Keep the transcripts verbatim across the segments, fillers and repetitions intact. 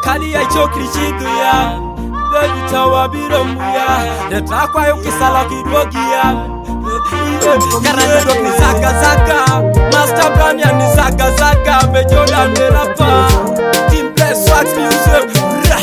Kali ya chokri chidu ya Baby tawa biromu ya Neta kwa yuki sala kidogi ya Karane dok ni zaga zaga Master brand ya ni zaga zaga Bejoda merapa Team Bless Wax Music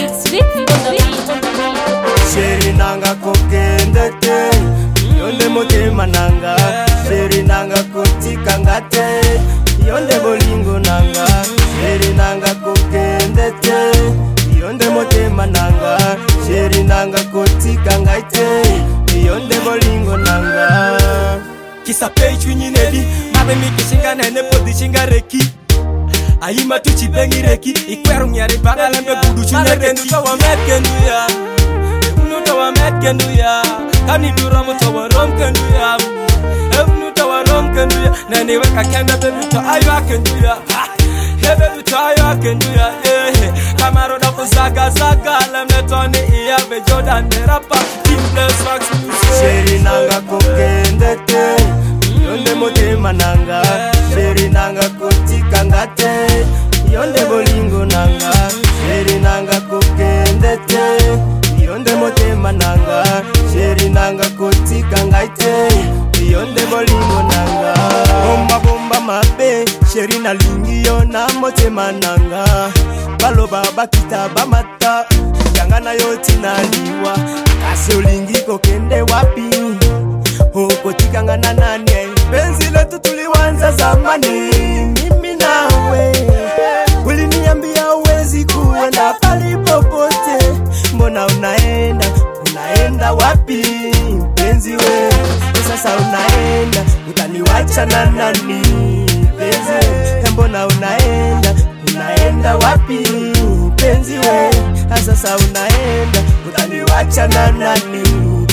Sheri nanga kokendete Yonde motema nanga Sheri nanga kotika ngate Yonde bolingo nanga Sheri nanga kokendete Yonde motema nanga Sheri nanga kotika ngate Yonde bolingo nanga Kisa page winyinedi Mabe miki shinga nene podi shinga reki Aima tuchi bengi reki Ikweru nyari baga lembe budu chune reki Nuta wa metkendu ya Nuta wa metkendu ya Kani dura muta wa rom kendu ya Nuta wa rom kendu ya Nene weka kenda bebi to ayo kendu ya Hey baby to ayo kendu ya Kamaro da kuzaga zaga Lemne toni iya bejoda nerapa Team Bless Wax Music Sheri nanga kokendete Yonde motema nanga Sheri nanga kotika ngate Yonde bolingo nanga Sheri nanga kokendete Yonde motema nanga Sheri nanga kotika ngate Yonde bolingo nanga Bomba bomba mabe Sheri na lingi yona motema nanga Baloba bakita bamata Yangana yoti naliwa Kasi ulingi kokende wapi Huko tikangana nane Penzi letu tuliwanza zamani Mimi nawe Uliniambia uwezi kuenda pali popote Mbona unaenda, unaenda wapi Penzi we, sasa unaenda Utaniwacha na nani Penzi, mbona unaenda, unaenda wapi Penzi we, sasa unaenda Utaniwacha na nani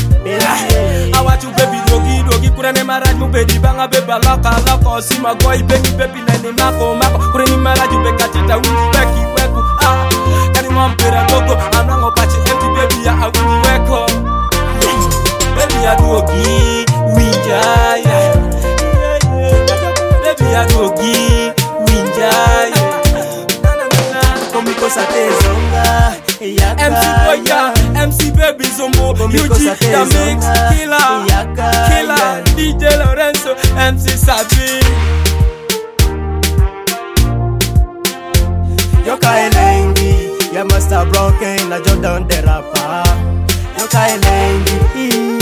I want you baby dogi dogi kurane maraj mu baby banga beba laka laka sima goi baby baby nani mako mako kurani maraj be katita wini weki weku ah kani mampera logo amrango pachi empty baby ya awini weko baby ya dogi winja ya baby ya dogi winja ya komiko satezonga M C Boya, M C Baby Zombo, U G, The Mix, Killer, Killer, D J Lorenzo, M C Sabi. Yoka elengi, ya Master Broken, na Jordan the rapper. Yoka elengi.